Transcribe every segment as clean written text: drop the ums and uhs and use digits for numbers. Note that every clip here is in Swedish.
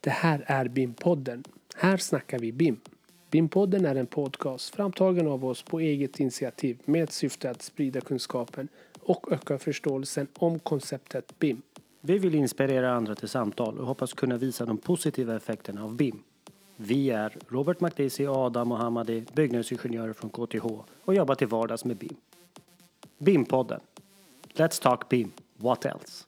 Det här är BIM-podden. Här snackar vi BIM. BIM-podden är en podcast framtagen av oss på eget initiativ med syfte att sprida kunskapen och öka förståelsen om konceptet BIM. Vi vill inspirera andra till samtal och hoppas kunna visa de positiva effekterna av BIM. Vi är Robert Makdisi och Adam Mohammadi, byggnadsingenjörer från KTH och jobbar till vardags med BIM. BIM-podden. Let's talk BIM. What else?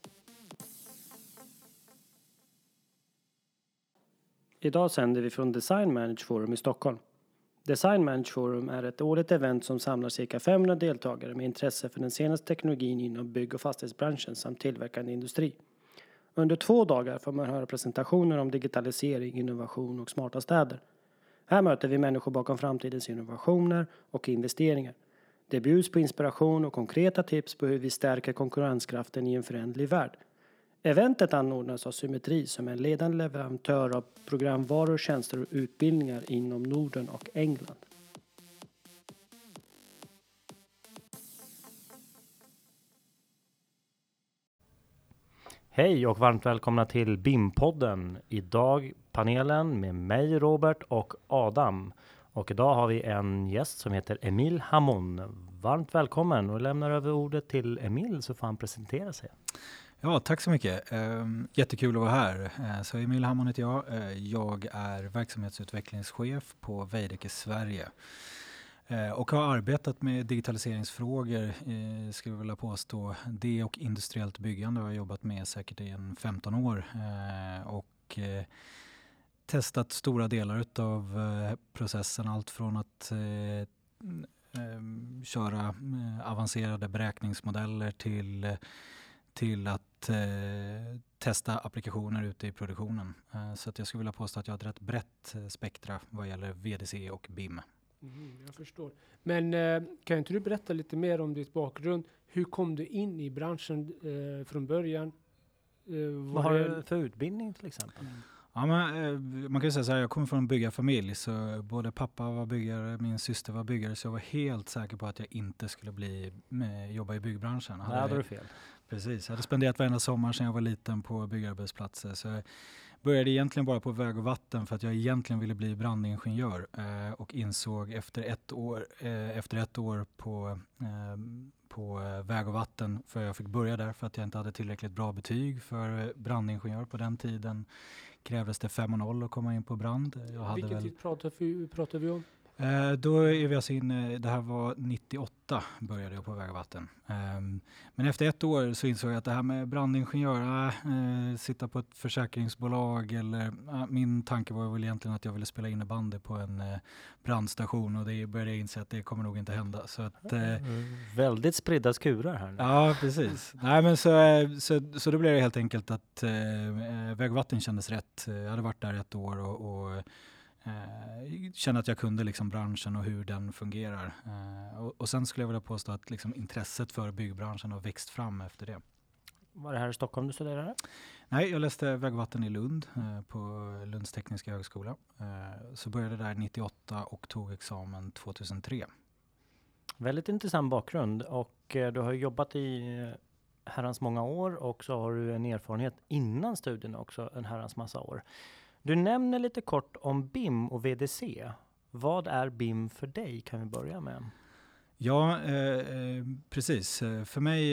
Idag sänder vi från Design Manage Forum i Stockholm. Design Manage Forum är ett årligt event som samlar cirka 500 deltagare med intresse för den senaste teknologin inom bygg- och fastighetsbranschen samt tillverkande industri. Under 2 dagar får man höra presentationer om digitalisering, innovation och smarta städer. Här möter vi människor bakom framtidens innovationer och investeringar. Det bjuds på inspiration och konkreta tips på hur vi stärker konkurrenskraften i en föränderlig värld. Eventet anordnas av Symmetri som är en ledande leverantör av programvaror, tjänster och utbildningar inom Norden och England. Hej och varmt välkomna till BIM-podden. Idag panelen med mig, Robert och Adam. Och idag har vi en gäst som heter Emil Hamon. Varmt välkommen och lämnar över ordet till Emil så får han presentera sig. Ja, tack så mycket. Jättekul att vara här. Så Emil Hamon heter jag. Jag är verksamhetsutvecklingschef på Veidekke Sverige. Och har arbetat med digitaliseringsfrågor, skulle jag vilja påstå. Det och industriellt byggande har jag jobbat med säkert i 15 år. Och testat stora delar av processen. Allt från att köra avancerade beräkningsmodeller till att testa applikationer ute i produktionen. Så att jag skulle vilja påstå att jag har ett rätt brett spektra vad gäller VDC och BIM. Jag förstår. Men kan inte du berätta lite mer om ditt bakgrund? Hur kom du in i branschen från början? Vad har du för utbildning till exempel? Ja, men, man kan ju säga så här, jag kommer från en byggarfamilj så både pappa var byggare, min syster var byggare så jag var helt säker på att jag inte skulle jobba i byggbranschen. Nej, hade du fel. Precis, jag hade spenderat varenda sommar sedan jag var liten på byggarbetsplatser så jag började egentligen bara på väg och vatten för att jag egentligen ville bli brandingenjör och insåg efter ett år på väg och vatten för jag fick börja där för att jag inte hade tillräckligt bra betyg för brandingenjör på den tiden. Krävdes det 5,0 att komma in på brand. Vilken tid pratar vi om? Då är vi alltså inne, det här var 98 började jag på väg och vatten. Men efter 1 år så insåg jag att det här med brandingenjör, sitta på ett försäkringsbolag eller min tanke var väl egentligen att jag ville spela innebandy på en brandstation och det började jag inse att det kommer nog inte hända. Så att, väldigt spridda skurar här nu. Ja, precis. Nej, men så då blev det helt enkelt att väg och vatten kändes rätt. Jag hade varit där 1 år och kände att jag kunde liksom branschen och hur den fungerar. Och sen skulle jag vilja påstå att liksom intresset för byggbranschen har växt fram efter det. Var det här i Stockholm du studerade? Nej, jag läste väg och vatten i Lund på Lunds tekniska högskola. Så började där 98 och tog examen 2003. Väldigt intressant bakgrund och du har jobbat i herrans många år och så har du en erfarenhet innan studierna också en herrans massa år. Du nämner lite kort om BIM och VDC. Vad är BIM för dig kan vi börja med? Ja, precis. För mig,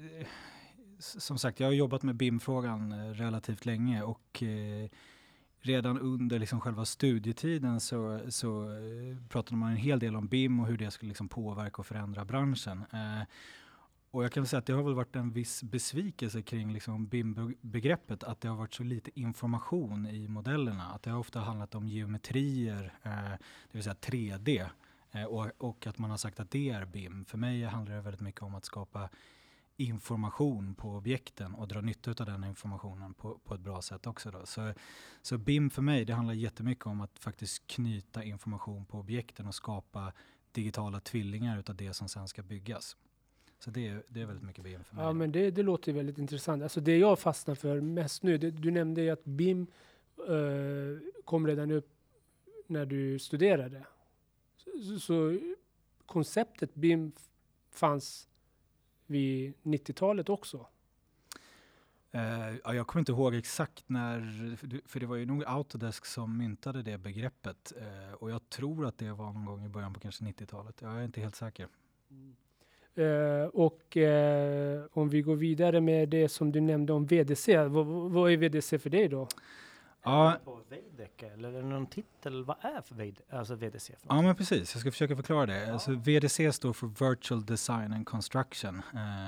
som sagt, jag har jobbat med BIM-frågan relativt länge och redan under liksom själva studietiden så pratade man en hel del om BIM och hur det skulle liksom påverka och förändra branschen. Och jag kan säga att det har väl varit en viss besvikelse kring liksom BIM-begreppet att det har varit så lite information i modellerna. Att det har ofta handlat om geometrier, det vill säga 3D. Och att man har sagt att det är BIM. För mig handlar det väldigt mycket om att skapa information på objekten och dra nytta av den informationen på ett bra sätt också. Då. Så BIM för mig, det handlar jättemycket om att faktiskt knyta information på objekten och skapa digitala tvillingar utav det som sen ska byggas. Så det är väldigt mycket BIM för mig. Ja, men det låter väldigt intressant. Alltså det jag fastnar för mest nu, du nämnde ju att BIM kom redan upp när du studerade. Så konceptet BIM fanns vid 90-talet också? Ja, jag kommer inte ihåg exakt när, för det var ju nog Autodesk som myntade det begreppet. Och jag tror att det var någon gång i början på kanske 90-talet. Jag är inte helt säker. Om vi går vidare med det som du nämnde om VDC. Vad är VDC för dig då? Ja. På Veidekke, eller är det någon titel? Vad är för VDC? För ja, men precis. Jag ska försöka förklara det. Ja. Alltså, VDC står för Virtual Design and Construction.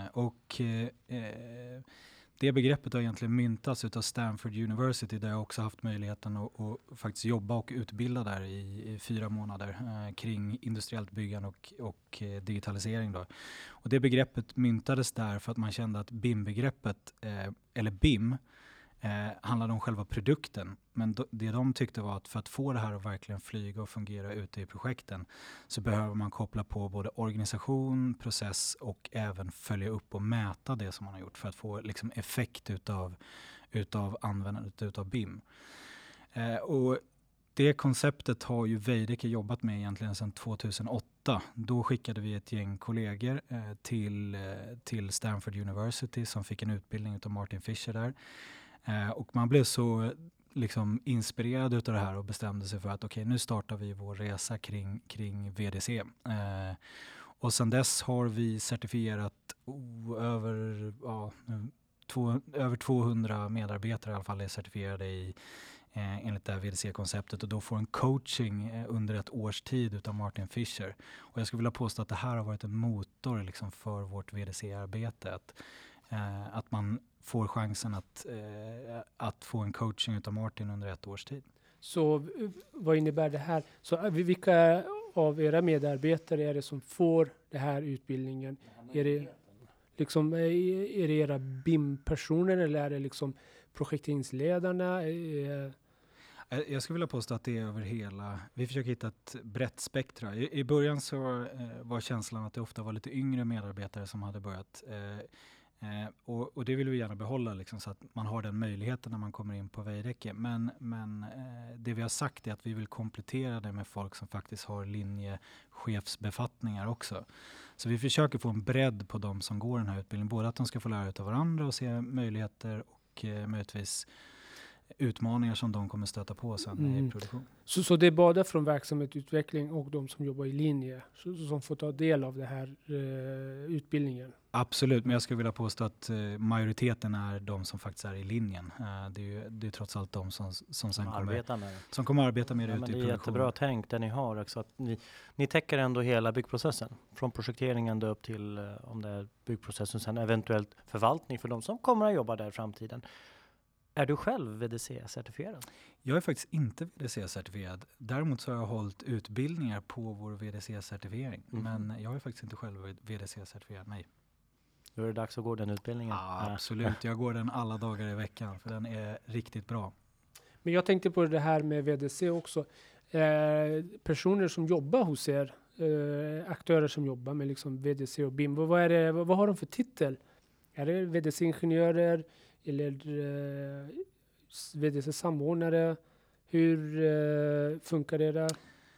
Det begreppet har egentligen myntats utav Stanford University, där jag också haft möjligheten att faktiskt jobba och utbilda där i 4 månader kring industriellt byggande och digitalisering då. Och det begreppet myntades där för att man kände att BIM-begreppet, eller BIM, handlade om själva produkten. Men det de tyckte var att för att få det här att verkligen flyga och fungera ute i projekten så behöver man koppla på både organisation, process och även följa upp och mäta det som man har gjort för att få liksom effekt utav användandet utav BIM. Och det konceptet har ju Veidekke jobbat med egentligen sedan 2008. Då skickade vi ett gäng kollegor till Stanford University som fick en utbildning utav Martin Fisher där. Och man blev så liksom inspirerad utav det här och bestämde sig för att okej, nu startar vi vår resa kring VDC. Och sedan dess har vi certifierat över 200 medarbetare i alla fall är certifierade enligt det här VDC-konceptet, och då får en coaching under ett års tid utav Martin Fisher. Och jag skulle vilja påstå att det här har varit en motor liksom för vårt VDC-arbete. Att man får chansen att få en coaching utav Martin under ett års tid. Så vad innebär det här? Så vilka av era medarbetare är det som får den här utbildningen? Är det era BIM-personer eller är det liksom projekteringsledarna? Jag skulle vilja påstå att det är över hela. Vi försöker hitta ett brett spektra. I början så var känslan att det ofta var lite yngre medarbetare som hade börjat. Och det vill vi gärna behålla liksom, så att man har den möjligheten när man kommer in på Veidekke. Men det vi har sagt är att vi vill komplettera det med folk som faktiskt har linjechefsbefattningar också. Så vi försöker få en bredd på de som går den här utbildningen. Både att de ska få lära ut av varandra och se möjligheter och möjligtvis utmaningar som de kommer stöta på sen i produktion. Så det är både från verksamhetsutveckling och de som jobbar i linje som får ta del av den här utbildningen? Absolut, men jag skulle vilja påstå att majoriteten är de som faktiskt är i linjen. Det är trots allt de som sen kommer arbeta med det ute i produktionen. Det är jättebra tänk det ni har också. Att ni täcker ändå hela byggprocessen. Från projekteringen ända upp till om det är byggprocessen, sen eventuellt förvaltning för de som kommer att jobba där i framtiden. Är du själv VDC-certifierad? Jag är faktiskt inte VDC-certifierad. Däremot så har jag hållit utbildningar på vår VDC-certifiering. Men jag är faktiskt inte själv VDC-certifierad, nej. Då är det dags att gå den utbildningen. Ja, absolut. Jag går den alla dagar i veckan för den är riktigt bra. Men jag tänkte på det här med VDC också. Personer som jobbar hos er, aktörer som jobbar med liksom VDC och BIM, vad har de för titel? Är det VDC-ingenjörer? Eller VDC-samordnare? Hur funkar det där?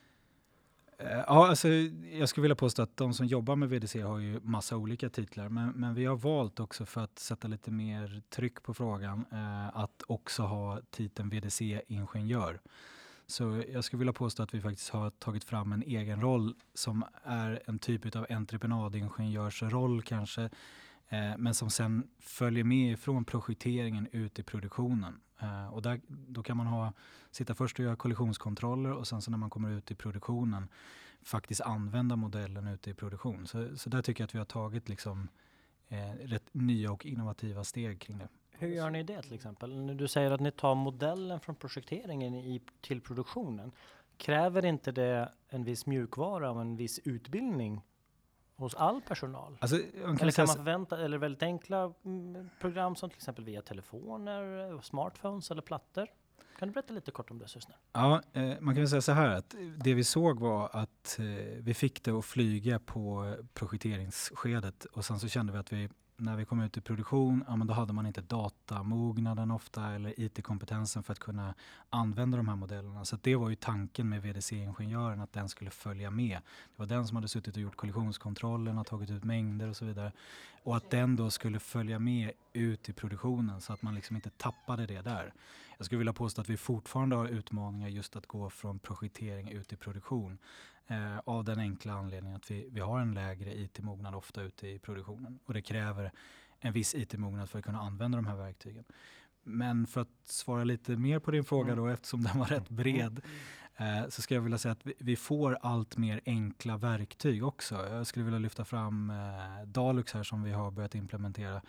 Ja, alltså, jag skulle vilja påstå att de som jobbar med VDC har ju massa olika titlar. Men vi har valt också för att sätta lite mer tryck på frågan att också ha titeln VDC-ingenjör. Så jag skulle vilja påstå att vi faktiskt har tagit fram en egen roll som är en typ av entreprenadingenjörsroll kanske. Men som sen följer med från projekteringen ut i produktionen. Och då kan man sitta först och göra kollisionskontroller och sen så när man kommer ut i produktionen faktiskt använda modellen ute i produktion. Så där tycker jag att vi har tagit liksom, rätt nya och innovativa steg kring det. Hur gör ni det till exempel? Du säger att ni tar modellen från projekteringen till produktionen. Kräver inte det en viss mjukvara och en viss utbildning hos all personal? Alltså, eller kan man förvänta, eller väldigt enkla program som till exempel via telefoner, smartphones eller plattor? Kan du berätta lite kort om det, Sysner? Ja, man kan säga så här att det vi såg var att vi fick det att flyga på projekteringsskedet och sen så kände vi att vi när vi kom ut i produktion, men då hade man inte datamognaden ofta eller IT-kompetensen för att kunna använda de här modellerna. Så att det var ju tanken med VDC-ingenjören, att den skulle följa med. Det var den som hade suttit och gjort kollisionskontrollen och tagit ut mängder och så vidare. Och att den då skulle följa med ut i produktionen så att man liksom inte tappade det där. Jag skulle vilja påstå att vi fortfarande har utmaningar just att gå från projektering ut i produktion. Av den enkla anledningen att vi har en lägre IT-mognad ofta ute i produktionen. Och det kräver en viss IT-mognad för att kunna använda de här verktygen. Men för att svara lite mer på din fråga då, eftersom den var rätt bred, så skulle jag vilja säga att vi får allt mer enkla verktyg också. Jag skulle vilja lyfta fram Dalux här som vi har börjat implementera.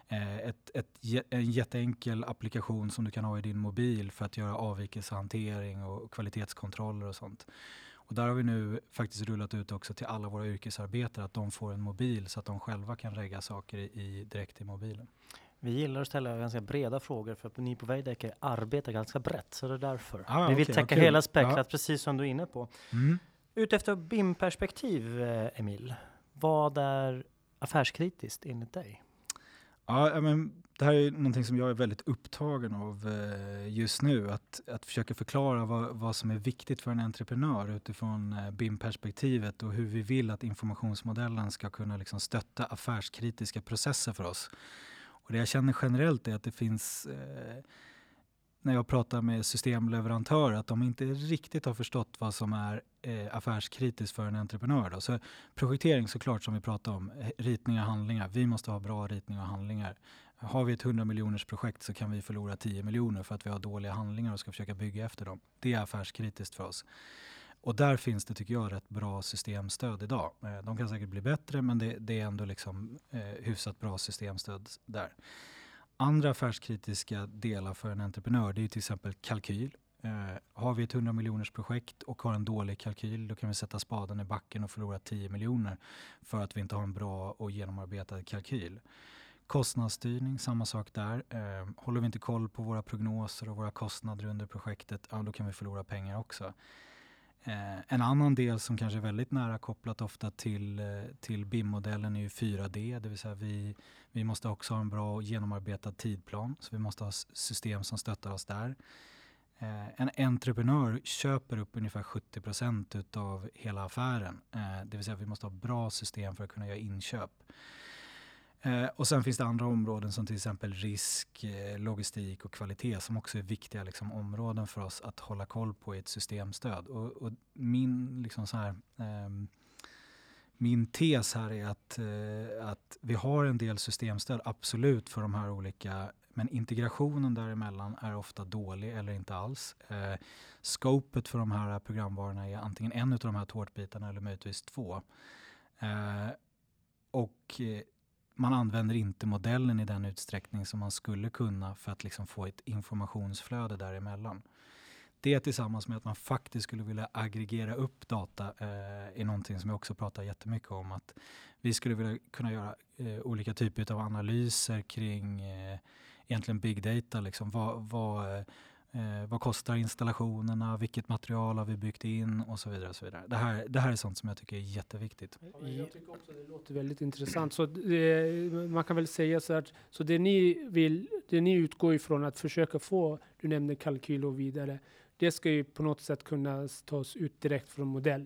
En jätteenkel applikation som du kan ha i din mobil för att göra avvikelsehantering och kvalitetskontroller och sånt. Och där har vi nu faktiskt rullat ut också till alla våra yrkesarbetare att de får en mobil så att de själva kan regga saker direkt i mobilen. Vi gillar att ställa ganska breda frågor för att ni på Veidekke arbetar ganska brett, så det är därför. Vi vill täcka hela spektrat, precis som du är inne på. Utefter BIM-perspektiv, Emil, vad är affärskritiskt enligt dig? Ja, men det här är någonting som jag är väldigt upptagen av just nu. Att försöka förklara vad som är viktigt för en entreprenör utifrån BIM-perspektivet och hur vi vill att informationsmodellen ska kunna liksom stötta affärskritiska processer för oss. Och det jag känner generellt är att det finns, när jag pratar med systemleverantörer, att de inte riktigt har förstått vad som är affärskritiskt för en entreprenör. Då. Så projektering såklart som vi pratar om, ritningar och handlingar. Vi måste ha bra ritningar och handlingar. Har vi ett 100 miljoners projekt så kan vi förlora 10 miljoner för att vi har dåliga handlingar och ska försöka bygga efter dem. Det är affärskritiskt för oss. Och där finns det, tycker jag, rätt bra systemstöd idag. De kan säkert bli bättre, men det är ändå liksom hyfsat bra systemstöd där. Andra affärskritiska delar för en entreprenör, det är till exempel kalkyl. Har vi ett 100 miljoners projekt och har en dålig kalkyl, då kan vi sätta spaden i backen och förlora 10 miljoner för att vi inte har en bra och genomarbetad kalkyl. Kostnadsstyrning, samma sak där. Håller vi inte koll på våra prognoser och våra kostnader under projektet, då kan vi förlora pengar också. En annan del som kanske är väldigt nära kopplat ofta till BIM-modellen är ju 4D, det vill säga vi måste också ha en bra och genomarbetad tidplan, så vi måste ha system som stöttar oss där. En entreprenör köper upp ungefär 70% av hela affären, det vill säga vi måste ha bra system för att kunna göra inköp. Och sen finns det andra områden som till exempel risk, logistik och kvalitet som också är viktiga liksom, områden för oss att hålla koll på i ett systemstöd. Och min, liksom så här, min tes här är att vi har en del systemstöd absolut för de här olika, men integrationen däremellan är ofta dålig eller inte alls. Scopet för de här programvarorna är antingen en av de här tårtbitarna eller möjligtvis två. Man använder inte modellen i den utsträckning som man skulle kunna för att liksom få ett informationsflöde däremellan. Det tillsammans med att man faktiskt skulle vilja aggregera upp data är någonting som jag också pratar jättemycket om. Att vi skulle vilja kunna göra olika typer av analyser kring egentligen big data. Liksom. Vad kostar installationerna, vilket material har vi byggt in och så vidare. Och så vidare. Det här är sånt som jag tycker är jätteviktigt. Jag tycker också det låter väldigt intressant. Så man kan väl säga så att så det ni utgår ifrån att försöka få, du nämnde kalkyl och vidare, det ska ju på något sätt kunna tas ut direkt från modell.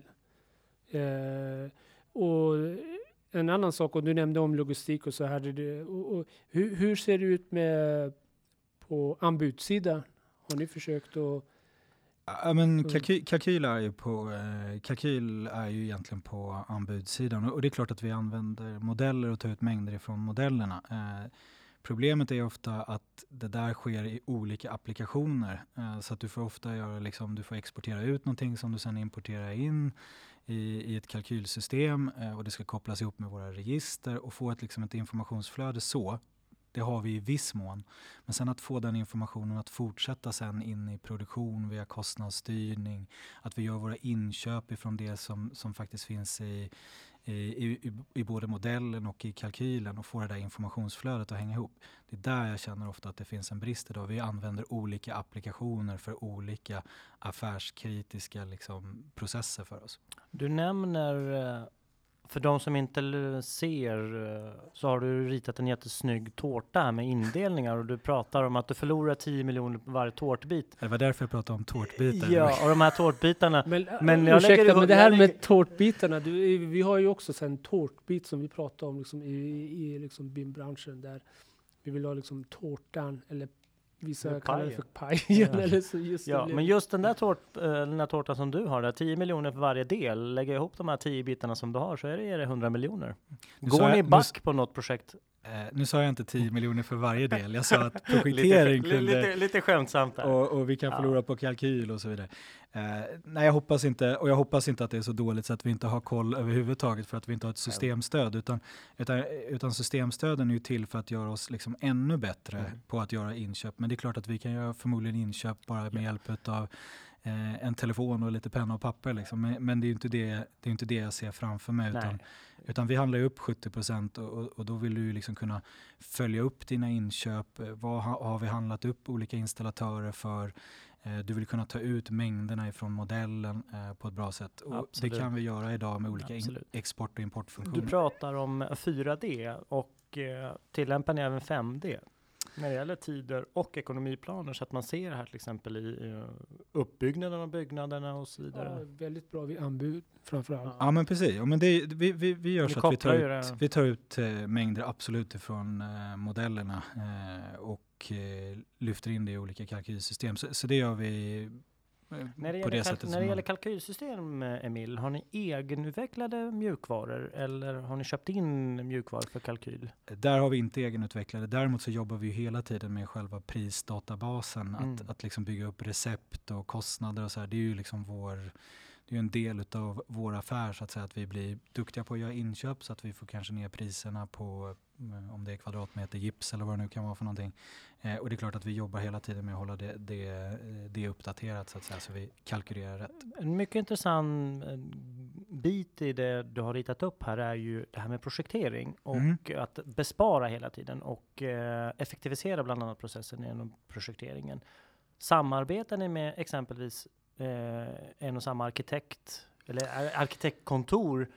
Och en annan sak, och du nämnde om logistik och så här, hur ser det ut på anbudssidan? Har ni försökt att... Ja, men kalkyl är ju egentligen på anbudssidan. Och det är klart att vi använder modeller och tar ut mängder ifrån modellerna. Problemet är ofta att det där sker i olika applikationer. Så att du får ofta göra du får exportera ut någonting som du sedan importerar in i ett kalkylsystem. Och det ska kopplas ihop med våra register och få ett informationsflöde så. Det har vi i viss mån. Men sen att få den informationen att fortsätta sen in i produktion via kostnadsstyrning. Att vi gör våra inköp ifrån det som faktiskt finns i både modellen och i kalkylen och få det där informationsflödet att hänga ihop. Det är där jag känner ofta att det finns en brist idag. Vi använder olika applikationer för olika affärskritiska processer för oss. Du nämner För de som inte ser så har du ritat en jättesnygg tårta här med indelningar och du pratar om att du förlorar 10 miljoner på varje tårtbit. Det var därför jag pratade om tårtbitar. Ja, och de här tårtbitarna. Men ursäkta, men det här med tårtbitarna, vi har ju också en tårtbit som vi pratar om liksom, i liksom BIM-branschen där vi vill ha liksom tårtan eller vissa kallar det för pajen eller så just men just den där tårtan som du har där, 10 miljoner för varje del, lägger ihop de här 10 bitarna som du har så är det 100 miljoner. Går ni back på något projekt? Nu sa jag inte 10 miljoner för varje del. Jag sa att projektering kunde... Lite skämtsamt där. Och vi kan förlora på kalkyl och så vidare. Nej, jag hoppas inte. Och jag hoppas inte att det är så dåligt så att vi inte har koll överhuvudtaget för att vi inte har ett systemstöd. Utan systemstöden är ju till för att göra oss liksom ännu bättre på att göra inköp. Men det är klart att vi kan göra förmodligen inköp bara med hjälp av en telefon och lite penna och papper. Liksom. Men det är ju inte det jag ser framför mig. Utan vi handlar ju upp 70% och då vill du ju liksom kunna följa upp dina inköp. Vad har vi handlat upp olika installatörer för? Du vill kunna ta ut mängderna ifrån modellen på ett bra sätt. Och det kan vi göra idag med olika export- och importfunktioner. Du pratar om 4D och tillämpar ni även 5D när det gäller tider och ekonomiplaner så att man ser här till exempel i uppbyggnaden av byggnaderna och så vidare. Ja, väldigt bra vid anbud framförallt. Ja men precis. Ja, men vi gör så att vi tar ut mängder absolut ifrån modellerna och lyfter in det i olika kalkylsystem. Så det gör vi på det sättet. När det gäller kalkylsystem, Emil, har ni egenutvecklade mjukvaror eller har ni köpt in mjukvaror för kalkyl? Där har vi inte egenutvecklade. Däremot så jobbar vi hela tiden med själva prisdatabasen. Att liksom bygga upp recept och kostnader och så här. Det är ju liksom det är en del av vår affär så att säga, att vi blir duktiga på att göra inköp så att vi får kanske ner priserna på om det är kvadratmeter gips eller vad det nu kan vara för någonting. Och det är klart att vi jobbar hela tiden med att hålla det uppdaterat så att säga, så vi kalkylerar rätt. En mycket intressant bit i det du har ritat upp här är ju det här med projektering och att bespara hela tiden och effektivisera bland annat processen genom projekteringen. Samarbetar ni med exempelvis en och samma arkitekt eller arkitektkontor,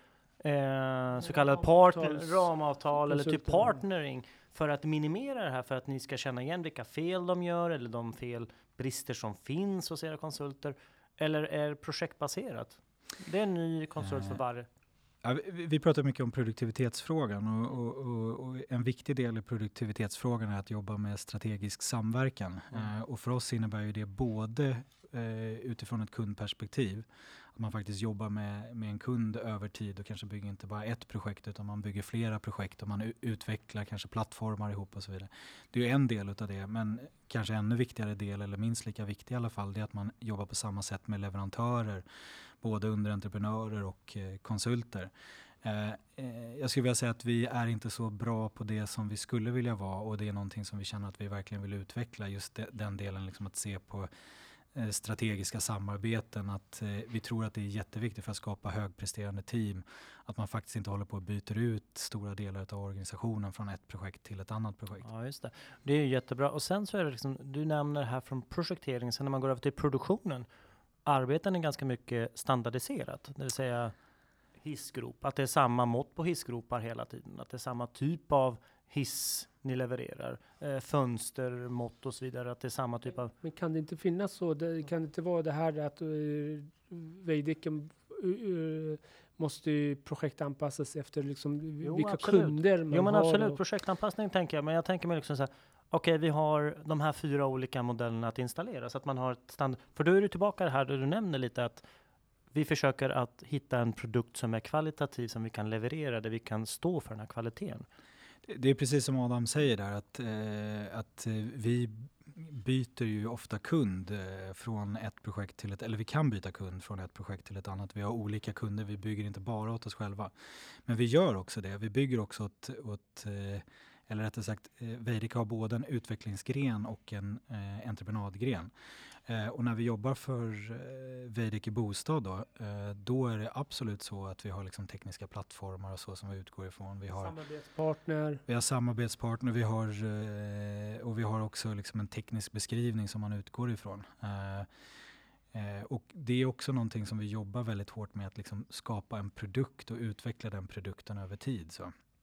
så kallad ramavtal eller typ partnering för att minimera det här, för att ni ska känna igen vilka fel de gör eller de brister som finns hos era konsulter, eller är projektbaserat? Det är en ny konsult för varje. Ja, vi pratar mycket om produktivitetsfrågan och en viktig del i produktivitetsfrågan är att jobba med strategisk samverkan. Och för oss innebär ju det både utifrån ett kundperspektiv, att man faktiskt jobbar med en kund över tid och kanske bygger inte bara ett projekt utan man bygger flera projekt och man utvecklar kanske plattformar ihop och så vidare. Det är ju en del av det, men kanske ännu viktigare del, eller minst lika viktig i alla fall, det är att man jobbar på samma sätt med leverantörer, både underentreprenörer och konsulter. Jag skulle vilja säga att vi är inte så bra på det som vi skulle vilja vara, och det är någonting som vi känner att vi verkligen vill utveckla, just den delen, liksom att se på strategiska samarbeten, att vi tror att det är jätteviktigt för att skapa högpresterande team, att man faktiskt inte håller på att byta ut stora delar av organisationen från ett projekt till ett annat projekt. Ja, just det. Det är jättebra. Och sen så är det liksom, du nämner här från projektering, sen när man går över till produktionen, arbetar ni ganska mycket standardiserat, det vill säga hissgrop, att det är samma mått på hissgropar hela tiden, att det är samma typ av hiss ni levererar, fönster, mått och så vidare, att det är samma typ av... Men kan det inte finnas så, kan det inte vara det här att Veidekke måste projektanpassas efter liksom vilka absolut. Kunder man har? Jo, men absolut, projektanpassning tänker jag, men jag tänker mig liksom så här, okej, vi har de här 4 olika modellerna att installera så att man har ett standard, för då är du tillbaka här där du nämner lite att vi försöker att hitta en produkt som är kvalitativ, som vi kan leverera, där vi kan stå för den här kvaliteten. Det är precis som Adam säger där, att vi byter ju ofta kund från ett projekt till ett, eller vi kan byta kund från ett projekt till ett annat. Vi har olika kunder, vi bygger inte bara åt oss själva. Men vi gör också det, vi bygger också åt eller rättare sagt, Veidekke har både en utvecklingsgren och en entreprenadgren. Och när vi jobbar för Veidekke Bostad då är det absolut så att vi har liksom tekniska plattformar och så som vi utgår ifrån. Vi har samarbetspartner, vi har också liksom en teknisk beskrivning som man utgår ifrån. Och det är också någonting som vi jobbar väldigt hårt med, att liksom skapa en produkt och utveckla den produkten över tid.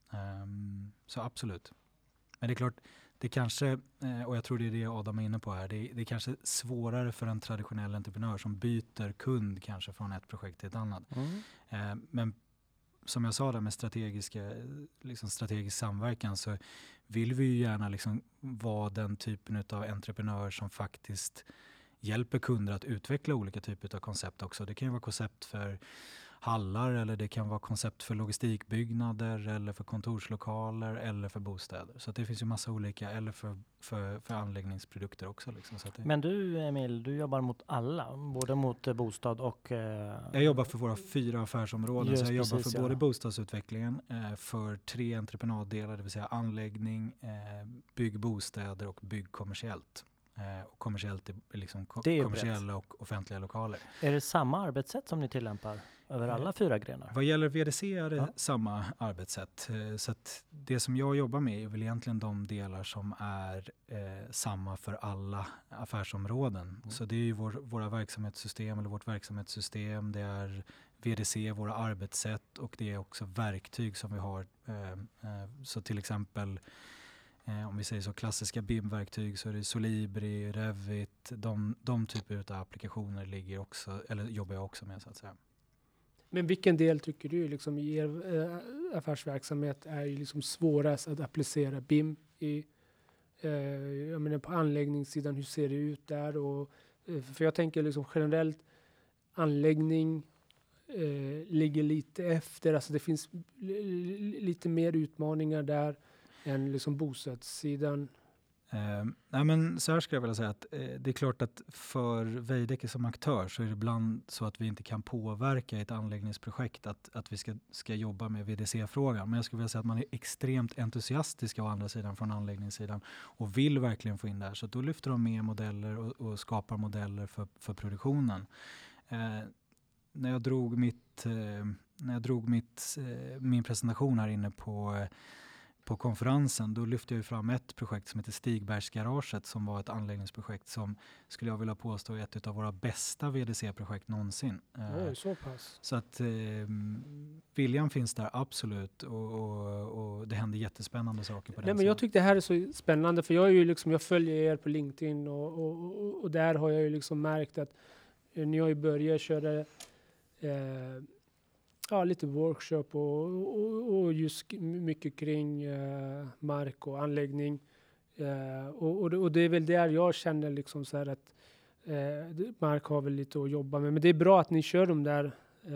Så absolut. Men det är klart, det kanske, och jag tror det är det Adam är inne på här, det är kanske svårare för en traditionell entreprenör som byter kund kanske från ett projekt till ett annat. Men som jag sa där med strategisk samverkan, så vill vi ju gärna liksom vara den typen av entreprenör som faktiskt hjälper kunder att utveckla olika typer av koncept också. Det kan ju vara koncept för hallar, eller det kan vara koncept för logistikbyggnader, eller för kontorslokaler, eller för bostäder. Så att det finns ju massa olika, eller för anläggningsprodukter också. Liksom. Så att Men du, Emil, du jobbar mot alla, både mot bostad och... Jag jobbar för våra 4 affärsområden. Så jag jobbar för både bostadsutvecklingen, för 3 entreprenaddelar, det vill säga anläggning, byggbostäder och byggkommersiellt. Och kommersiellt är liksom kommersiella och offentliga lokaler. Är det samma arbetssätt som ni tillämpar över alla 4 grenar? Vad gäller VDC är det samma arbetssätt. Så att det som jag jobbar med är väl egentligen de delar som är samma för alla affärsområden. Så det är ju våra verksamhetssystem, eller vårt verksamhetssystem, det är VDC, våra arbetssätt, och det är också verktyg som vi har. Så till exempel, om vi säger så, klassiska BIM-verktyg, så är det Solibri, Revit, de typer av applikationer jobbar jag också med, så att säga. Men vilken del tycker du liksom, i er affärsverksamhet är ju liksom svårast att applicera BIM i? Jag menar på anläggningssidan, hur ser det ut där? Och, för jag tänker liksom generellt, anläggning ligger lite efter. Alltså det finns lite mer utmaningar där än liksom bostadssidan. Nej, men så här ska jag vilja säga att det är klart att för Veidekke som aktör så är det ibland så att vi inte kan påverka ett anläggningsprojekt att vi ska jobba med VDC-frågan. Men jag skulle vilja säga att man är extremt entusiastisk å andra sidan från anläggningssidan och vill verkligen få in det här. Så då lyfter de med modeller och skapar modeller för produktionen. När jag drog min presentation här inne på konferensen, då lyfte jag fram ett projekt som heter Stigbergsgaraget, som var ett anläggningsprojekt som, skulle jag vilja påstå, är ett av våra bästa VDC-projekt någonsin. Så pass. Så att viljan finns där absolut, och det händer jättespännande saker på den. Men jag tycker det här är så spännande, för jag följer er på LinkedIn och där har jag ju liksom märkt att ni har ju börjat köra lite workshop och just mycket kring mark och anläggning. Och det är väl där jag känner liksom så här att mark har väl lite att jobba med. Men det är bra att ni kör de där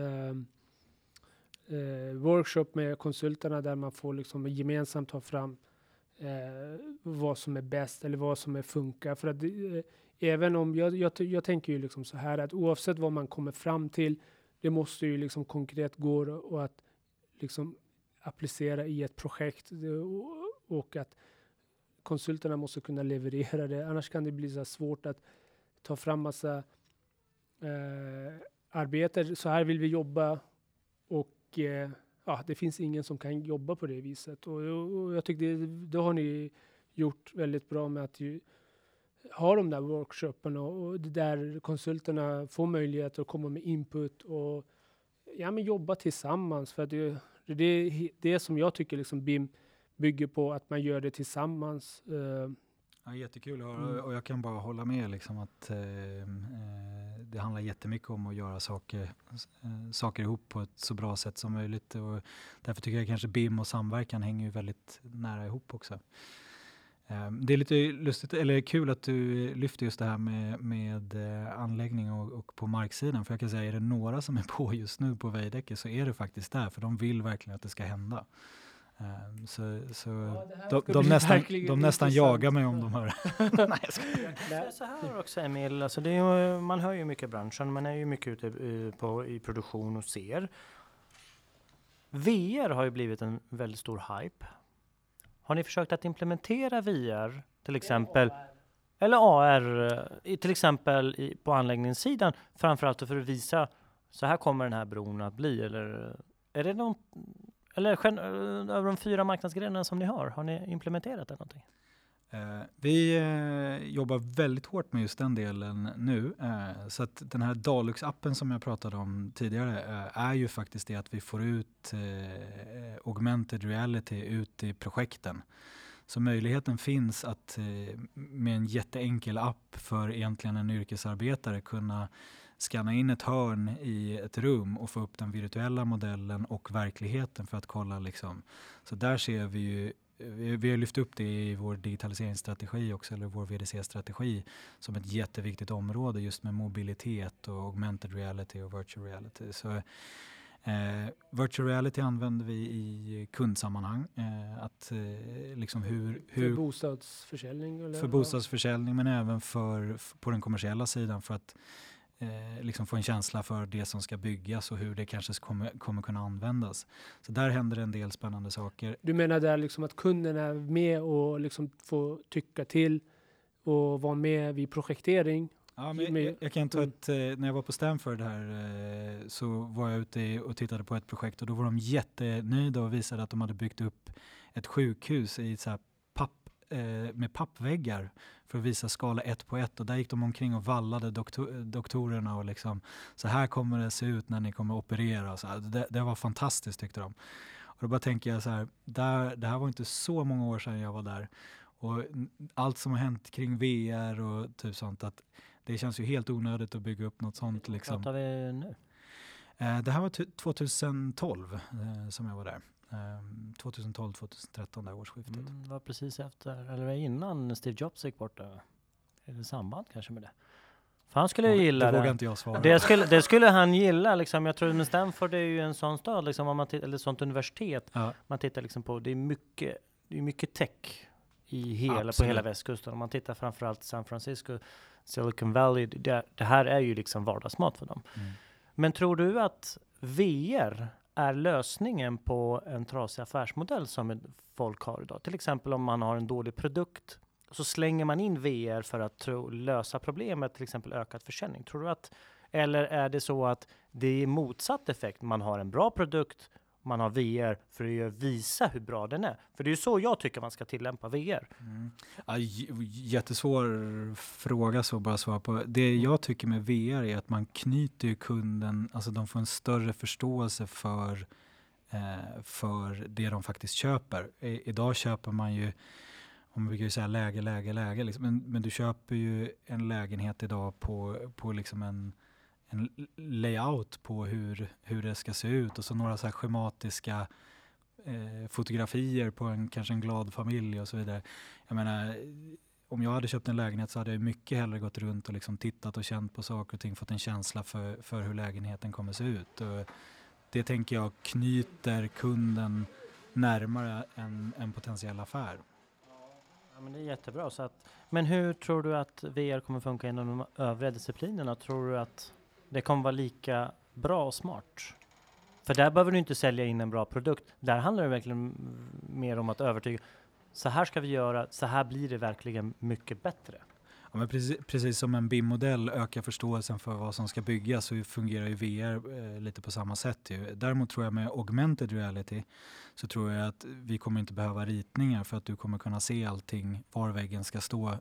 workshop med konsulterna där man får liksom gemensamt ta fram vad som är bäst eller vad som är funkar. För att även om jag tänker ju liksom så här att oavsett vad man kommer fram till, det måste ju liksom konkret gå och att liksom applicera i ett projekt, och att konsulterna måste kunna leverera det. Annars kan det bli så svårt att ta fram massa arbete. Så här vill vi jobba, och det finns ingen som kan jobba på det viset. Och jag tycker det har ni gjort väldigt bra med att ha de där workshopen och där konsulterna får möjlighet att komma med input och jobba tillsammans. För att det är det som jag tycker liksom BIM bygger på, att man gör det tillsammans. Ja, jättekul och jag kan bara hålla med liksom att det handlar jättemycket om att göra saker ihop på ett så bra sätt som möjligt, och därför tycker jag kanske BIM och samverkan hänger ju väldigt nära ihop också. Det är lite lustigt, eller kul att du lyfter just det här med anläggning och på marksidan, för jag kan säga, är det några som är på just nu på Veidekke så är det faktiskt där, för de vill verkligen att det ska hända. De nästan jagar mig om de hör. Nej, jag skojar. Så här också, Emil, alltså man hör ju mycket i branschen, man är ju mycket ute i produktion och ser. VR har ju blivit en väldigt stor hype. Har ni försökt att implementera VR till exempel, eller AR till exempel på anläggningssidan, framförallt för att visa så här kommer den här bron att bli, eller är det någon, eller över de 4 marknadsgrenarna som ni har ni implementerat det någonting? Vi jobbar väldigt hårt med just den delen nu. Så att den här Dalux-appen som jag pratade om tidigare är ju faktiskt det att vi får ut augmented reality ut i projekten. Så möjligheten finns att med en jätteenkel app för egentligen en yrkesarbetare kunna scanna in ett hörn i ett rum och få upp den virtuella modellen och verkligheten för att kolla liksom. Så där ser vi ju, vi har lyft upp det i vår digitaliseringsstrategi också, eller vår VDC-strategi, som ett jätteviktigt område just med mobilitet och augmented reality och virtual reality. Så virtual reality använder vi i kundsammanhang. Liksom för bostadsförsäljning? Eller? För bostadsförsäljning, men även på den kommersiella sidan för att liksom få en känsla för det som ska byggas och hur det kanske kommer kunna användas. Så där händer en del spännande saker. Du menar där liksom att kunden är med och liksom får tycka till och vara med vid projektering? Ja, men jag kan ta när jag var på Stanford här så var jag ute och tittade på ett projekt och då var de jättenöjda och visade att de hade byggt upp ett sjukhus i så här med pappväggar för att visa skala 1:1 och där gick de omkring och vallade doktorerna och liksom så här kommer det se ut när ni kommer att operera. Så det var fantastiskt tyckte de. Och då bara tänker jag så här, det här var inte så många år sedan jag var där och allt som har hänt kring VR och typ sånt att det känns ju helt onödigt att bygga upp något sånt liksom. Vad pratar vi nu? Det här var 2012 som jag var där. 2012-2013 där årsskiftet. Det var precis efter, eller innan Steve Jobs gick bort. Är det samband kanske med det? För han skulle gilla det. Vågar inte jag svara. Det skulle han gilla. Liksom. Jag tror att Stanford är ju en sån stad, liksom, om man eller ett sånt universitet. Ja. Man tittar liksom på, det är mycket tech på hela västkusten. Om man tittar framförallt San Francisco, Silicon Valley, det här är ju liksom vardagsmat för dem. Men tror du att VR är lösningen på en trasig affärsmodell som folk har idag? Till exempel om man har en dålig produkt så slänger man in VR för att lösa problemet, till exempel ökad försäljning. Tror du att, eller är det så att det är motsatt effekt? Man har en bra produkt, man har VR för att visa hur bra den är. För det är ju så jag tycker man ska tillämpa VR. Ja, jättesvår fråga så bara svara på. Det jag tycker med VR är att man knyter ju kunden, alltså de får en större förståelse för det de faktiskt köper. Idag köper man ju, om vi brukar säga läge liksom, men du köper ju en lägenhet idag på liksom en layout på hur det ska se ut och så några så här schematiska fotografier på kanske en glad familj och så vidare. Jag menar, om jag hade köpt en lägenhet så hade jag mycket hellre gått runt och liksom tittat och känt på saker och ting, fått en känsla för hur lägenheten kommer se ut. Och det tänker jag knyter kunden närmare en potentiell affär. Ja, men det är jättebra. Men hur tror du att VR kommer funka inom de övriga disciplinerna? Tror du att det kommer vara lika bra och smart? För där behöver du inte sälja in en bra produkt. Där handlar det verkligen mer om att övertyga. Så här ska vi göra, så här blir det verkligen mycket bättre. Ja, men precis som en BIM-modell ökar förståelsen för vad som ska byggas så fungerar ju VR lite på samma sätt. Ju. Däremot tror jag med augmented reality så tror jag att vi kommer inte behöva ritningar för att du kommer kunna se allting, var väggen ska stå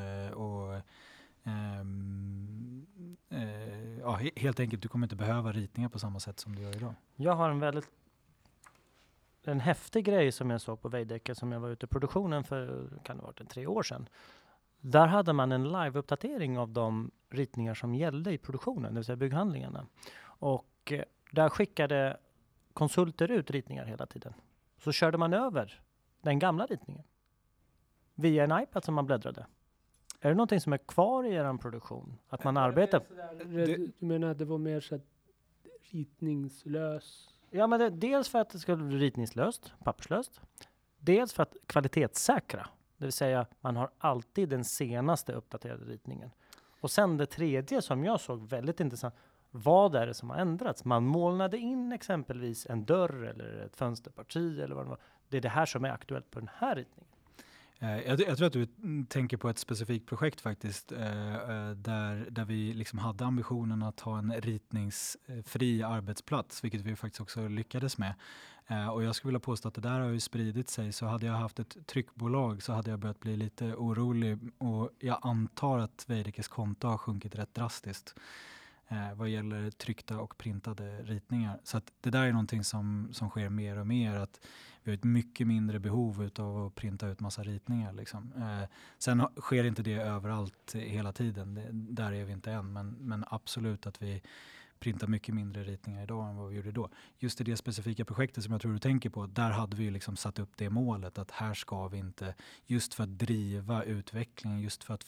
helt enkelt, du kommer inte behöva ritningar på samma sätt som du gör idag. Jag har en häftig grej som jag såg på Veidekke som jag var ute i produktionen för, kan det ha varit 3 år sedan. Där hade man en live-uppdatering av de ritningar som gällde i produktionen, det vill säga bygghandlingarna. Och där skickade konsulter ut ritningar hela tiden. Så körde man över den gamla ritningen via en iPad som man bläddrade. Är det någonting som är kvar i er produktion? Att man arbetar... Du menar att det var mer så att ritningslös? Ja, men dels för att det ska bli ritningslöst, papperslöst. Dels för att kvalitetssäkra. Det vill säga, man har alltid den senaste uppdaterade ritningen. Och sen det tredje som jag såg väldigt intressant. Vad är det som har ändrats? Man molnade in exempelvis en dörr eller ett fönsterparti eller vad det var. Det är det här som är aktuellt på den här ritningen. Jag tror att du tänker på ett specifikt projekt faktiskt där vi liksom hade ambitionen att ha en ritningsfri arbetsplats, vilket vi faktiskt också lyckades med. Och jag skulle vilja påstå att det där har ju spridit sig. Så hade jag haft ett tryckbolag så hade jag börjat bli lite orolig, och jag antar att Veidekkes konto har sjunkit rätt drastiskt vad gäller tryckta och printade ritningar. Så att det där är någonting som sker mer och mer, att vi har ett mycket mindre behov av att printa ut massa ritningar. Liksom. Sen sker inte det överallt hela tiden, där är vi inte än, men absolut att vi printar mycket mindre ritningar idag än vad vi gjorde då. Just i det specifika projektet som jag tror du tänker på, där hade vi liksom satt upp det målet att här ska vi inte, just för att driva utvecklingen, just för att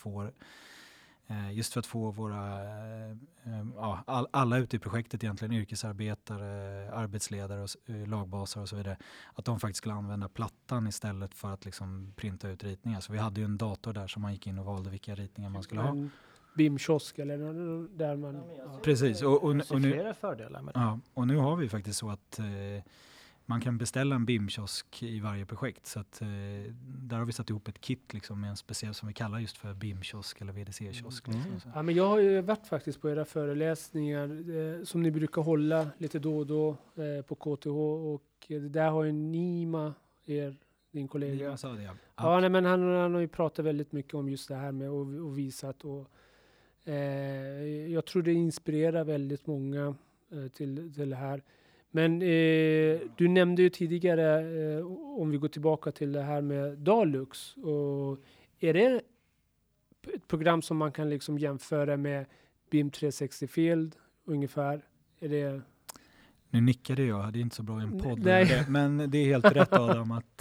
få våra, alla ute i projektet egentligen, yrkesarbetare, arbetsledare, och lagbaser och så vidare, att de faktiskt skulle använda plattan istället för att liksom printa ut ritningar. Så vi hade ju en dator där som man gick in och valde vilka ritningar man skulle ha. BIM-kiosk eller där man... Precis. Och nu, flera fördelar med det. Ja, och nu har vi faktiskt så att man kan beställa en BIM-kiosk i varje projekt. Så att där har vi satt ihop ett kit liksom, med en speciell som vi kallar just för BIM-kiosk eller VDC-kiosk. Liksom. Ja, men jag har ju varit faktiskt på era föreläsningar som ni brukar hålla lite då och då på KTH, och där har ju Nima, din kollega. Nima sa det, ja. Ja, nej, men han har ju pratat väldigt mycket om just det här med och visat, och jag tror det inspirerar väldigt många till det här. Men du nämnde ju tidigare, om vi går tillbaka till det här med Dalux, och är det ett program som man kan liksom jämföra med BIM 360 Field ungefär? Är det... Nu nickade jag, det är inte så bra i en podd. Nej. Men det är helt rätt, Adam, att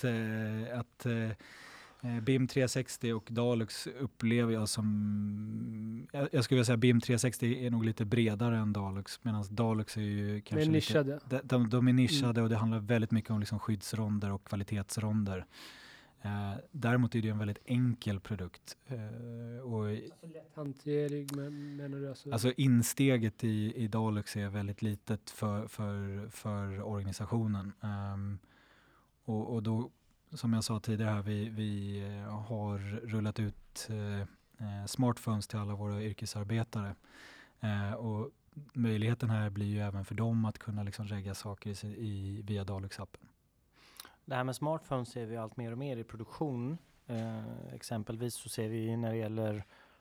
BIM 360 och Dalux upplever jag som... Jag skulle vilja säga BIM 360 är nog lite bredare än Dalux, medan Dalux är ju kanske nischade. De är nischade, och det handlar väldigt mycket om liksom skyddsronder och kvalitetsronder. Däremot är det en väldigt enkel produkt. Alltså lätthantering, men alltså insteget i Dalux är väldigt litet för organisationen. Och då, som jag sa tidigare här, vi har rullat ut smartphones till alla våra yrkesarbetare. Och möjligheten här blir ju även för dem att kunna liksom regga saker via Dalux-appen. Det här med smartphones ser vi allt mer och mer i produktion. Exempelvis så ser vi när det gäller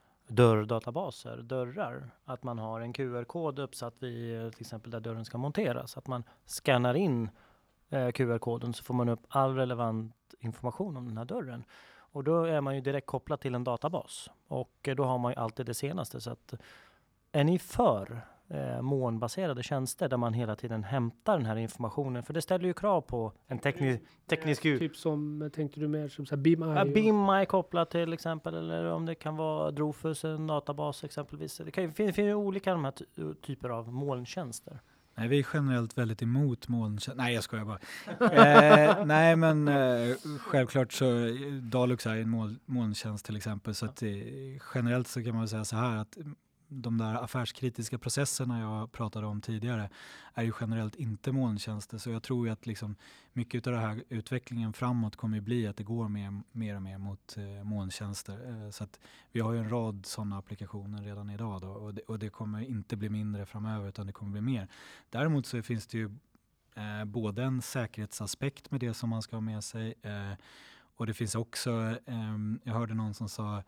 dörrar, att man har en QR-kod uppsatt vid till exempel där dörren ska monteras. Att man scannar in QR-koden, så får man upp all relevant information om den här dörren. Och då är man ju direkt kopplad till en databas. Och då har man ju alltid det senaste. Så att, är ni för molnbaserade tjänster där man hela tiden hämtar den här informationen? För det ställer ju krav på en teknisk... Typ som, tänkte du mer som så här BIM-I? Ja, BIM-I kopplat till exempel, eller om det kan vara Drofus, en databas exempelvis. Det finns ju olika de här typer av molntjänster. Nej, vi är generellt väldigt emot molntjänster. Nej, jag skojar bara. Nej, men självklart så Dalux är en molntjänst till exempel. Så att generellt så kan man säga så här att de där affärskritiska processerna jag pratade om tidigare är ju generellt inte molntjänster. Så jag tror ju att liksom mycket av den här utvecklingen framåt kommer ju bli att det går mer och mer mot molntjänster. Så att vi har ju en rad sådana applikationer redan idag då, och det kommer inte bli mindre framöver, utan det kommer bli mer. Däremot så finns det ju både en säkerhetsaspekt med det som man ska ha med sig, och det finns också, jag hörde någon som sa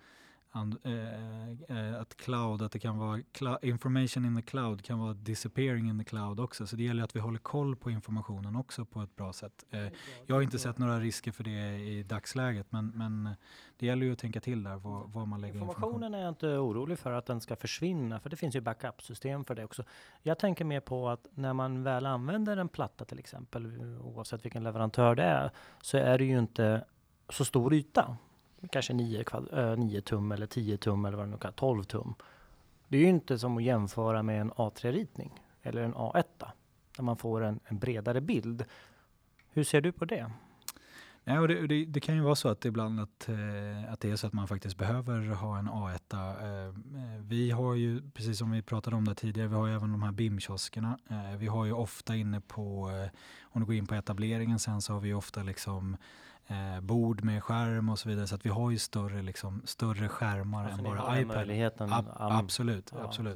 att det kan vara information in the cloud kan vara disappearing in the cloud också, så det gäller att vi håller koll på informationen också på ett bra sätt. Jag har inte sett några risker för det i dagsläget, men det gäller ju att tänka till där var man lägger informationen är jag inte orolig för att den ska försvinna, för det finns ju backup-system för det också. Jag tänker mer på att när man väl använder en platta till exempel, oavsett vilken leverantör det är, så är det ju inte så stor yta. Kanske 9 tum eller 10 tum eller vad det nu kan, 12 tum. Det är ju inte som att jämföra med en A3-ritning eller en A1 där man får en bredare bild. Hur ser du på det? Ja, och det kan ju vara så att ibland att det är så att man faktiskt behöver ha en A1. Vi har ju, precis som vi pratade om det tidigare, vi har ju även de här BIM-kioskerna. Vi har ju ofta inne på, om du går in på etableringen sen, så har vi ofta liksom bord med skärm och så vidare. Så att vi har ju större skärmar än bara iPad. Absolut.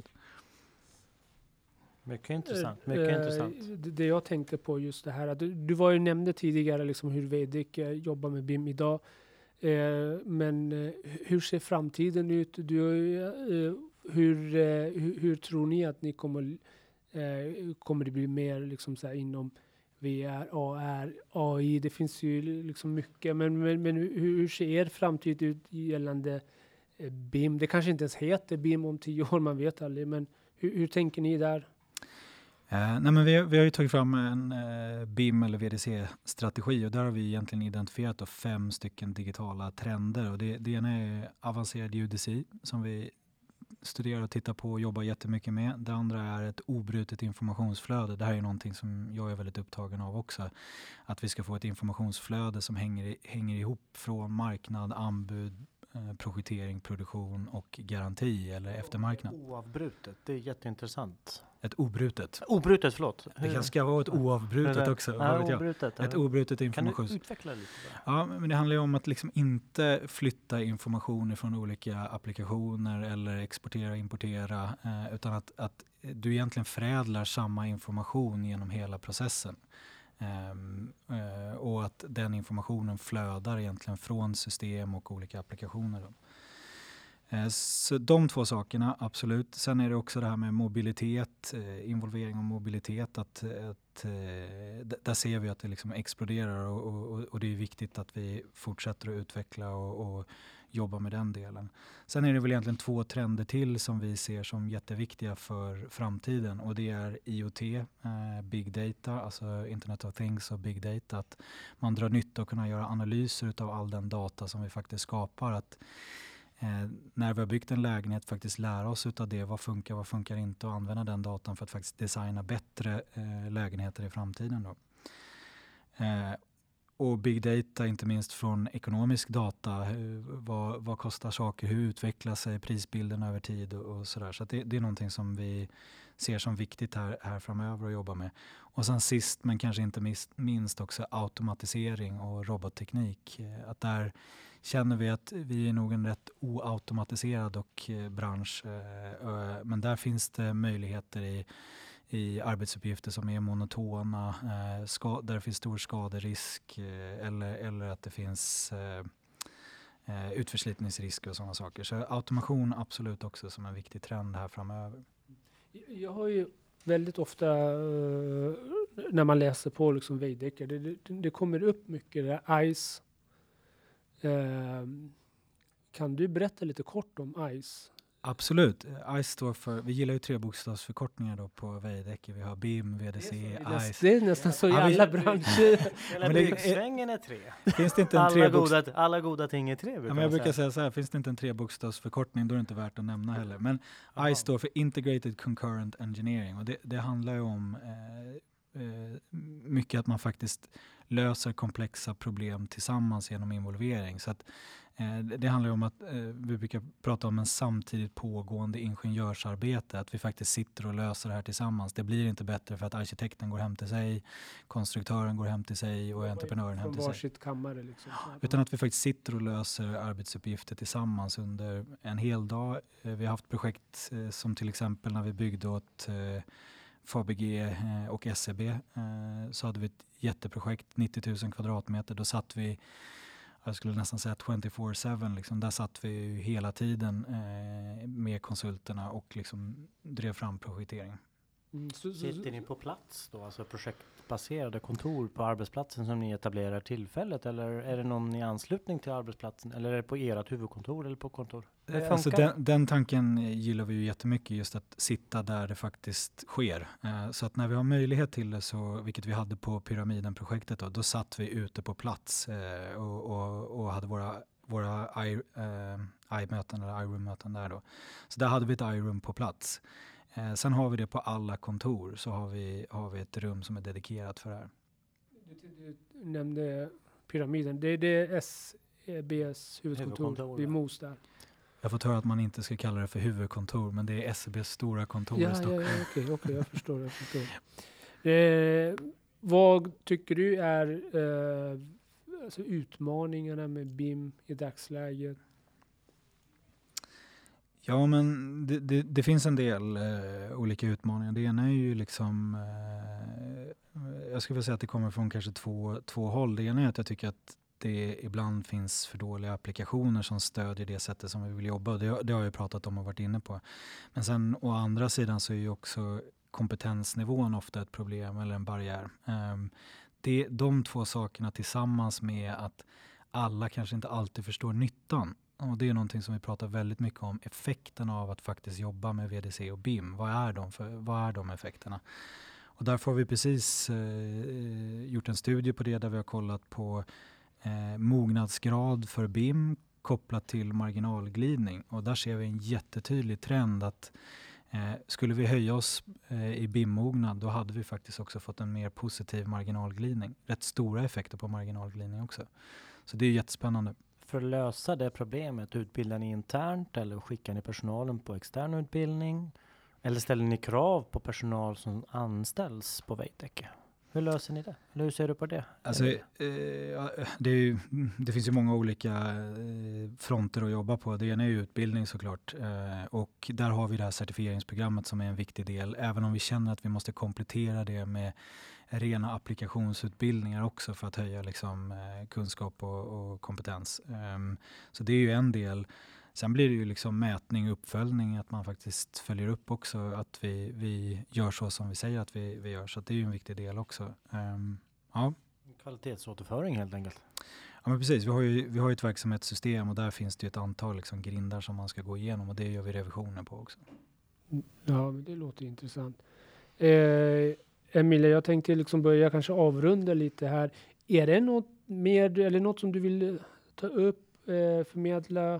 Mycket intressant. Det jag tänkte på just det här, att du var ju nämnde tidigare liksom hur Veideek jobbar med BIM idag. Men hur ser framtiden ut? Hur tror ni att ni kommer det bli mer liksom så här inom VR, AR, AI? Det finns ju liksom mycket. Men hur ser er framtid ut gällande BIM? Det kanske inte ens heter BIM om 10 år, man vet aldrig. Men hur tänker ni där? Nej, men vi har ju tagit fram en BIM eller VDC-strategi, och där har vi egentligen identifierat 5 stycken digitala trender. Och det ena är avancerad UDC som vi studerar och tittar på och jobbar jättemycket med. Det andra är ett obrutet informationsflöde. Det här är någonting som jag är väldigt upptagen av också. Att vi ska få ett informationsflöde som hänger ihop från marknad, anbud, projektering, produktion och garanti eller eftermarknad. Oavbrutet, det är jätteintressant. Ett obrutet. Obrutet, förlåt. Det ska vara ett oavbrutet också. Obrutet, ett obrutet informations... Kan du utveckla lite? Ja, men det handlar ju om att liksom inte flytta information från olika applikationer eller exportera och importera, utan att du egentligen förädlar samma information genom hela processen. Och att den informationen flödar egentligen från system och olika applikationer då. Så de 2 sakerna, absolut. Sen är det också det här med mobilitet, involvering av mobilitet. Där ser vi att det liksom exploderar och det är viktigt att vi fortsätter att utveckla och jobba med den delen. Sen är det väl egentligen 2 trender till som vi ser som jätteviktiga för framtiden, och det är IoT, Big Data, alltså Internet of Things och Big Data. Att man drar nytta och kunna göra analyser av all den data som vi faktiskt skapar. Att när vi har byggt en lägenhet faktiskt lära oss utav det, vad funkar inte, och använda den datan för att faktiskt designa bättre lägenheter i framtiden då. Och Big Data, inte minst från ekonomisk data, vad kostar saker, hur utvecklar sig prisbilden över tid och sådär. Så att det är någonting som vi ser som viktigt här framöver att jobba med. Och sen sist, men kanske inte minst också automatisering och robotteknik. Att där känner vi att vi är nog en rätt oautomatiserad bransch, men där finns det möjligheter i arbetsuppgifter som är monotona, där det finns stor skaderisk eller att det finns utförslitningsrisker och sådana saker. Så automation absolut också som en viktig trend här framöver. Jag har ju väldigt ofta när man läser på liksom Veideek, det kommer upp mycket där ICE. Kan du berätta lite kort om ICE? Absolut. ICE står för, vi gillar ju 3-bokstavsförkortningar då på Veideek. Vi har BIM, VDC, ICE. Det är nästan så i alla branscher. Hela byggsvängen är 3. Finns det inte en alla goda ting är 3. Men jag brukar säga så här, finns det inte en 3-bokstavsförkortning, då är det inte värt att nämna heller. Men ICE står för Integrated Concurrent Engineering, och det handlar ju om mycket att man faktiskt löser komplexa problem tillsammans genom involvering. Så att det handlar om att vi brukar prata om en samtidigt pågående ingenjörsarbete, att vi faktiskt sitter och löser det här tillsammans. Det blir inte bättre för att arkitekten går hem till sig, konstruktören går hem till sig och entreprenören hem till sig. Kammare liksom. Utan att vi faktiskt sitter och löser arbetsuppgifter tillsammans under en hel dag. Vi har haft projekt som till exempel när vi byggde åt FABG och SEB, så hade vi ett jätteprojekt, 90 000 kvadratmeter. Då satt vi, jag skulle nästan säga 24/7, liksom. Där satt vi hela tiden med konsulterna och liksom drev fram projektering. Sitter ni på plats då, alltså projektbaserade kontor på arbetsplatsen som ni etablerar tillfället, eller är det någon i anslutning till arbetsplatsen, eller är det på ert huvudkontor eller på kontor? Alltså den tanken gillar vi ju jättemycket, just att sitta där det faktiskt sker. Så att när vi har möjlighet till det, så, vilket vi hade på Pyramiden-projektet då satt vi ute på plats och hade våra i-möten eller i-room-möten där då. Så där hade vi ett i-room på plats. Sen har vi det på alla kontor, så har vi ett rum som är dedikerat för det här. Du nämnde pyramiden. Det är SEBs huvudkontor vid MOS där. Jag får höra att man inte ska kalla det för huvudkontor, men det är SEBs stora kontor i Stockholm. Okej, jag förstår. Vad tycker du är alltså utmaningarna med BIM i dagsläget? Ja, men det finns en del olika utmaningar. Det ena är ju liksom, jag skulle vilja säga att det kommer från kanske två håll. Det ena är att jag tycker att det ibland finns för dåliga applikationer som stödjer det sättet som vi vill jobba. Det har jag pratat om och varit inne på. Men sen å andra sidan så är ju också kompetensnivån ofta ett problem eller en barriär. De två sakerna tillsammans med att alla kanske inte alltid förstår nyttan. Och det är någonting som vi pratar väldigt mycket om, effekten av att faktiskt jobba med VDC och BIM. Vad är de effekterna? Och därför har vi precis gjort en studie på det där vi har kollat på mognadsgrad för BIM kopplat till marginalglidning. Och där ser vi en jättetydlig trend att skulle vi höja oss i BIM-mognad, då hade vi faktiskt också fått en mer positiv marginalglidning. Rätt stora effekter på marginalglidning också. Så det är jättespännande. För att lösa det problemet, utbildar ni internt eller skickar ni personalen på extern utbildning? Eller ställer ni krav på personal som anställs på Veidekke? Hur löser ni det? Eller hur ser du på det? Alltså, det finns ju många olika fronter att jobba på. Det ena är ju utbildning såklart. Och där har vi det här certifieringsprogrammet som är en viktig del. Även om vi känner att vi måste komplettera det med rena applikationsutbildningar också för att höja liksom, kunskap och kompetens. Så det är ju en del. Sen blir det ju liksom mätning och uppföljning, att man faktiskt följer upp också att vi gör så som vi säger att vi gör. Så det är ju en viktig del också. Ja. Kvalitetsåterföring helt enkelt. Ja, men precis. Vi har ju ett verksamhetssystem och där finns det ju ett antal liksom grindar som man ska gå igenom och det gör vi revisioner på också. Ja, men det låter intressant. Emilia, jag tänkte liksom börja kanske avrunda lite här. Är det något mer eller något som du vill ta upp, förmedla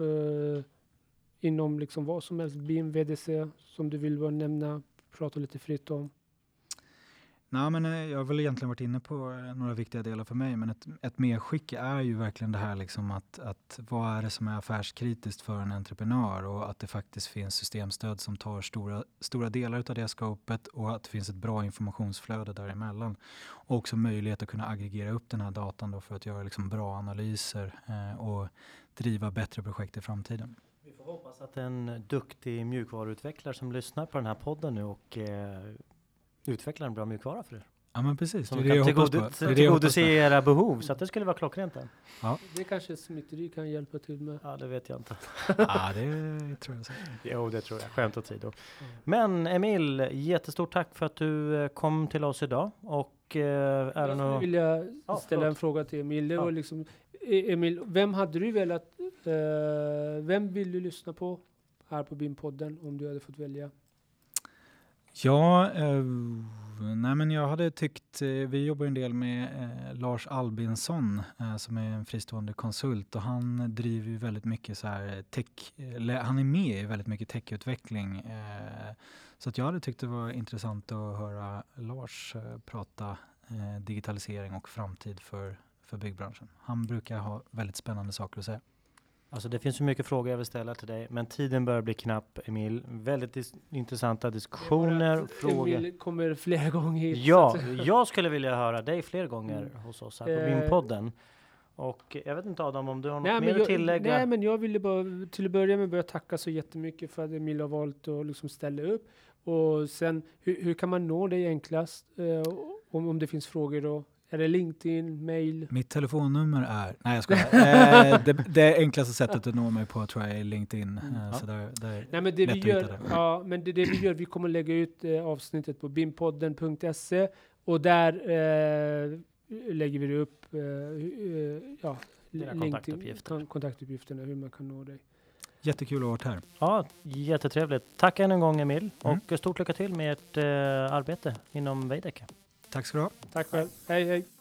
inom liksom vad som helst, BIM, VDC, som du vill bara nämna, prata lite fritt om? Nej, men jag har väl egentligen varit inne på några viktiga delar för mig, men ett medskick är ju verkligen det här liksom att vad är det som är affärskritiskt för en entreprenör och att det faktiskt finns systemstöd som tar stora delar av det skopet och att det finns ett bra informationsflöde däremellan. Och också möjlighet att kunna aggregera upp den här datan då för att göra liksom bra analyser och driva bättre projekt i framtiden. Vi får hoppas att en duktig mjukvaruutvecklare som lyssnar på den här podden nu och utvecklar en bra mjukvara för er. Ja, men precis. Som kan tillgodose era behov, så att det skulle vara klockrent. Ja. Det kanske Smitteri kan hjälpa till med. Ja, det vet jag inte. Ja, det tror jag säkert. Jo, det tror jag. Skämt åsido. Men Emil, jättestort tack för att du kom till oss idag. Och jag vill ställa en fråga till Emil. Det var liksom, Emil, vem hade du velat, vem vill du lyssna på här på BIM-podden om du hade fått välja? Ja, men jag hade tyckt, vi jobbar en del med Lars Albinsson som är en fristående konsult och han driver ju väldigt mycket så här han är med i väldigt mycket techutveckling. Så att jag hade tyckt det var intressant att höra Lars prata digitalisering och framtid för byggbranschen. Han brukar ha väldigt spännande saker att säga. Alltså det finns så mycket frågor jag vill ställa till dig, men tiden börjar bli knapp, Emil. Väldigt intressanta diskussioner, frågor. Emil kommer flera gånger hit. Ja, jag skulle vilja höra dig fler gånger hos oss här på BIM-podden. Och jag vet inte Adam om du har något mer att tillägga? Nej, men jag ville bara till att börja med börja tacka så jättemycket för att Emil har valt att liksom ställa upp. Och sen, hur kan man nå dig enklast? Om det finns frågor då? Är det LinkedIn, mail? Mitt telefonnummer är... Nej, jag skojar. det enklaste sättet att nå mig på tror jag är LinkedIn. Så där nej, men det vi gör, ja, men det vi gör, vi kommer lägga ut avsnittet på bimpodden.se och där lägger vi upp kontaktuppgifterna, hur man kan nå dig. Jättekul att ha varit här. Ja, jättetrevligt. Tack än en gång Emil och stort lycka till med ert arbete inom Veidekke. Tack ska du ha. Tack själv. Hej, hej.